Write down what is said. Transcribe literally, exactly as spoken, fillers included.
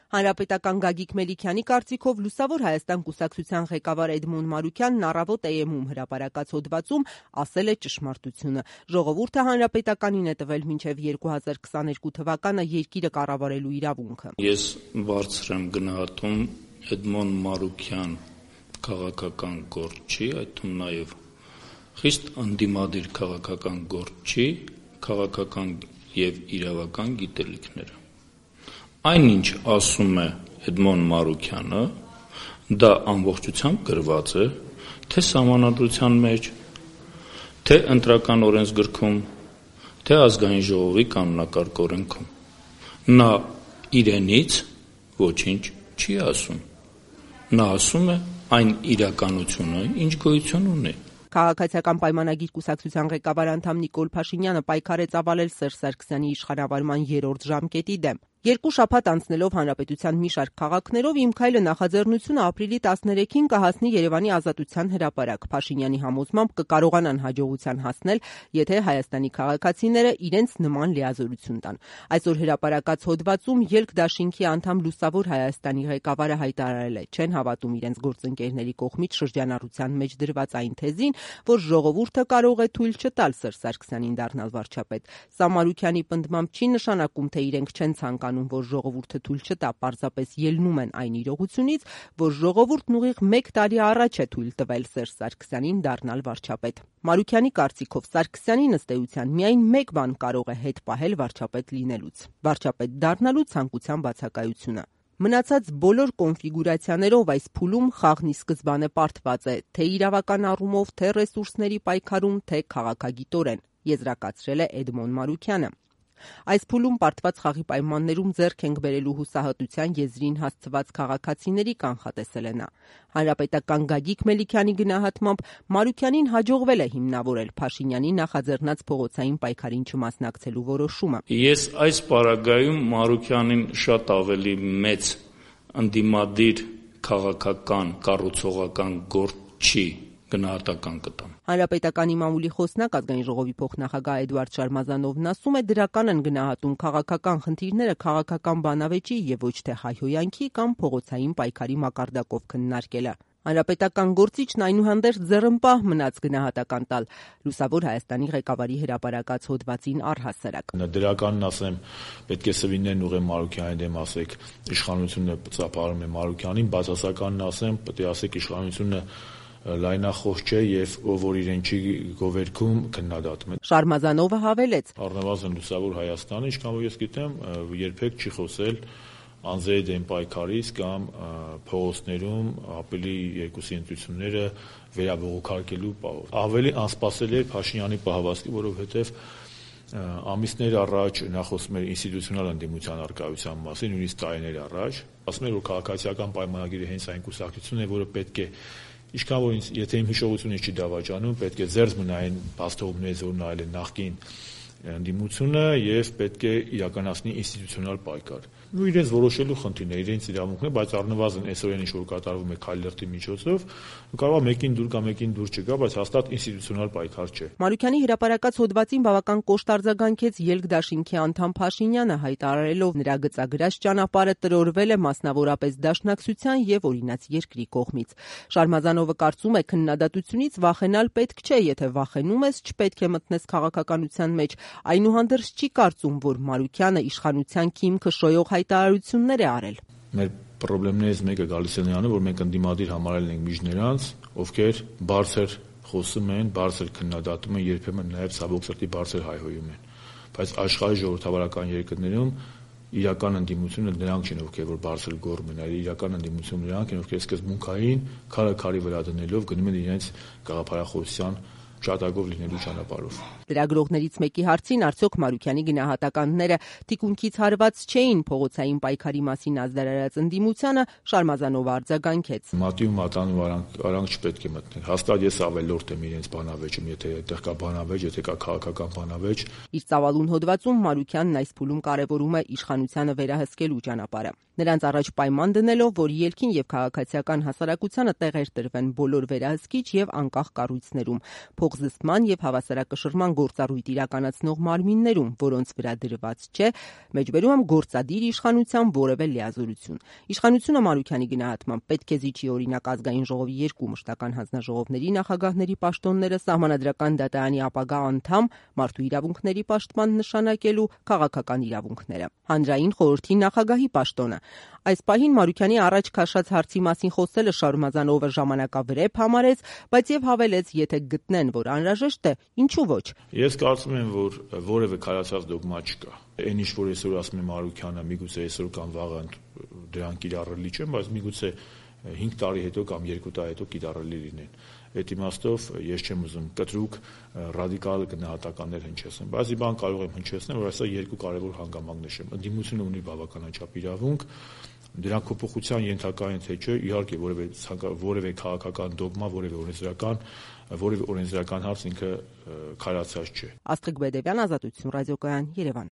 Հանրապետական Գագիկ Մելիքյանի կարծիքով Լուսավոր Հայաստան կուսակցության ղեկավար Էդմոն Մարուքյանն առավոտ Է Էմ-ում հրապարակած հոդվածում ասել է ճշմարտությունը։ Ժողովուրդը Հանրապետականին է տվել մինչև երկու հազար քսաներկու թվականը երկիրը կառավարելու իրավունքը։ Ես բարձր եմ գնահատում Էդմոն Մարուքյան քաղաքական գործչի, այդ թվում նաև խիստ ընդդիմադիր քաղաքական գործչի, քաղաքական եւ իրավական գիտելիքները։ Այնինչ ասում է Էդմոն Մարուքյանը, դա ամբողջությամբ գրված է թե Սահմանադրության մեջ, թե Ընտրական օրենսգրքում, թե Ազգային ժողովի կանոնակարգ օրենքում։ Նա իրենից ոչինչ չի ասում։ Նա ասում է այն իրականությունը, ինչ գոյություն ունի։ Քաղաքացիական պայմանագիր կուսակցության ղեկավար անդամ Նիկոլ Փաշինյանը պայքարեց ավալել Սերժ Սարգսյանի իշխանավարման երրորդ ժամկետի դեմ։ Երկու շաբաթ անցնելով հանրապետության մի շարք քաղաքներով Իմ քայլը նախաձեռնությունը ապրիլի տասներեքին կհասնի Երևանի Ազատության հրապարակ։ Փաշինյանի համոզմամբ կկարողանան հաջողության հասնել, եթե Հայաստանի քաղաքացիները իրենց նման լիազորություն տան։ Այսօր հրապարակած հոդվածում Ելք դաշինքի անդամ Լուսավոր Հայաստանի ղեկավարը հայտարարել է, չեն հավատում իրենց գործընկերների կողմից շրջանառության մեջ դրված այն թեզին, որ ժողովուրդը կարող է թույլ չտալ Սերժ Սարգսյանին դառնալ վարչապետ։ Սա Մարուքյանի պնդմամբ չի նշանակում, թե իրենք չեն ցանկանում, որ ժողովուրդը թույլ չտա, պարզապես ելնում են այն իրողությունից, որ ժողովուրդն ուղիղ մեկ տարի առաջ է թույլ տվել Սերժ Սարգսյանին դառնալ վարչապետ։ Մարուքյանի կարծիքով Սարգսյանին ըստ էության միայն մեկ բան կարող է հետ պահել վարչապետ լինելուց՝ վարչապետ դառնալու ցանկության բացակայությունը։ Մնացած բոլոր կոնֆիգուրացիաներով այս փուլում խաղն ի սկզբանե պարտված է թե իրավական առումով, թե ռեսուրսների պայքարում, թե քաղաքագիտորեն, եզրակացրել է Էդմոն Մարուքյանը։ Այս փուլում պարտված խաղի պայմաններում ձեռք ենք բերելու հուսահատության եզրին հասցված քաղաքացիների կանխատեսել է նա։ Հանրապետական Գագիկ Մելիքյանի գնահատմամբ Մարուքյանին հաջողվել է հիմնավորել Փաշինյանի նախաձեռնած փողոցային պայքարին չմասնակցելու որոշումը։ Ես այս պարագայում Մարուքյանին շատ ավելի մեծ ընդդիմադիր քաղաքական կառուցողական գործի գնահատական կտամ։ Հանրապետականի մամուլի խոսնակ Ազգային ժողովի փոխնախագահ Էդուարդ Շարմազանովն ասում է դրական են գնահատում քաղաքական խնդիրները քաղաքական բանավեճի եւ ոչ թե հայհոյանքի կամ փողոցային պայքարի մակարդակով քննարկելը։ Հանրապետական գործիչն այնուհանդերձ ձեռնպահ մնաց գնահատական տալ Լուսավոր Հայաստանի ղեկավարի հրապարակած հոդվածին առհասարակ։ Դրականն ասեմ, պետք է սվիններն ուղղեն Մարուքյանի դեմ, ասեք իշխանությունը ծափարում է Մարուքյանին, բացասականն ասեմ, պետք է ասեք իշխանությունը լայնախոս չէ եւ ով որ իրեն չի գովերքում քննադատում է։ Շարմազանովը հավելեց. Առնվազն Լուսավոր Հայաստանը, ինչքան որ ես գիտեմ, երբեք չի խոսել անձերի դեմ պայքարից կամ փողոցներում ապրիլի երկուսի ընտրությունները վերաբողոքարկելու պահով։ Ավելի անսպասելի էր Փաշինյանի պահվածքը, որովհետեւ ամիսներ առաջ նա խոսում էր ինստիտուցիոնալ ընդդիմության արկայության մասին, նույնիսկ տարիներ առաջ, ասում էր, որ քաղաքացիական պայմանագիրը հենց այն կուսակցությունն է, որը պետք է Ինչքան որ ինձ, եթե իմ հիշողությունից չի դավաճանում, պետք է ձեռք մնա այն փաստողներից, որ նայել է նախկին ընդդիմությունը եւ պետք է իրականացնի ինստիտուցիոնալ պայքար։ Ու իրենց որոշելու խնդիրներ, իրենց իրավունքն է, բայց առնվազն այսօրեն ինչ որ կատարվում է Քայլերթի միջոցով, կարող է մեկին դուր կամ մեկին դուր չգա, բայց հաստատ ինստիտուցիոնալ պայքար չէ։ Մարուքյանի հրապարակած հոդվածին բավական կոշտ արձագանքեց Ելք դաշինքի անդամ Փաշինյանը, հայտարարելով նրա գծագրած ճանապարհը տրորվել է մասնավորապես Դաշնակցության եւ օրինաց երկրի կողմից։ Շարմազանովը կարծում է, քննադատությունից վախենալ պետք չէ, եթե վախենում ես, չպետք է մտնես քաղաքականության մեջ։ Այնուհանդերձ չի կարծում, որ Մարուքյանը իշխանության քիմքը շոյող հայտարարություններ է արել։ Մեր խնդիրներից մեկը գալիս է նրանով, որ մենք ընդդիմադիր համարել ենք միջներանց, ովքեր բարձր խոսում են, բարձր քննադատում են, երբեմն նաև ցավոք սրտի բարձր հայհոյում են։ Բայց աշխարհի ժողովրդավարական երկրներում իրական ընդդիմությունը նրանք չեն, ովքեր որ բարձր գոռում են, այլ իրական ընդդիմությունը նրանք են, ովքեր սկզբունքային քարը քարի վրա դնելով գնում են իրենց գաղափարախոսության շատակով լինելու ճանապարհով։ Լրագրողներից մեկի հարցին արդյոք Մարուքյանի գնահատականները թիկունքից հարված չէին փողոցային պայքարի մասին ազդարարած ընդդիմությանը, Շարմազանովը արձագանքեց. Մատի ու մատանու արանք, արանք չպետք է մտնել։ Հաստատ ես ավելորդ եմ իրենց բանավեճում, եթե այդտեղ կա բանավեճ, եթե կա քաղաքական բանավեճ։ Իր ծավալուն հոդվածում Մարուքյանն այս փուլում կարևորում է իշխանությանը վերահսկելու ճանապարհը։ Նրանց առաջ պայման դնելով, որ ելքին եւ քաղաքացիական հասարակությանը տեղեր տրվեն բոլոր վերահսկիչ եւ անկախ կառույցներում, փոխզսպման եւ հավասարակշռման գործառույթ իրականացնող մարմիններում, որոնց վրա դրված չէ, մեջբերում եմ գործադիր իշխանության որևէ լիազորություն։ Իշխանությունը Մարուքյանի գնահատմամբ պետք է զիջի օրինակ Ազգային ժողովի երկու մշտական հանձնաժողովների նախագահների պաշտոնները Սահմանադրական դատարանի ապագա անդամ, մարդու իրավունքների պաշտպան նշանակելու քաղաքական իրավունքները։ Հանրային խորհրդի նախագահի պաշտոնը։ Այս պահին Մարուքյանի առաջ քաշած հարցի մասին խոսելը Շարմազանովը ժամանակավրեպ համարեց, բայց եւ հավելեց, եթե գտնեն, որ անհրաժեշտ է, ինչու ոչ։ Ես կարծում եմ, որ որևէ քարացած դոգմա չկա։ Այն ինչ որ այսօր ասում է Մարուքյանը, միգուցե այսօր կամ վաղը դրանք կիրառելի չեն, բայց միգուցե հինգ տարի հետո կամ երկու տարի հետո կիրառելի լինեն։ Այդ իմաստով ես չեմ ուզում կտրուկ ռադիկալ գնահատականներ հնչեցնել, բայց մի բան կարող եմ հնչեցնել, որ այսօր երկու կարևոր հանգամանք նշեմ։ Ընդդիմությունը ունի բավականաչափ իրավունք, դրանք փոփոխության ենթակա են թե չէ, իհարկե որևէ որևէ քաղաքական դոգմա, որևէ օրենսդրական, որևէ օրենսդրական հարց ինքը քարացած չէ։ Աստղիկ Բեդևյան, Ազատություն ռադիոկայան, Երևան։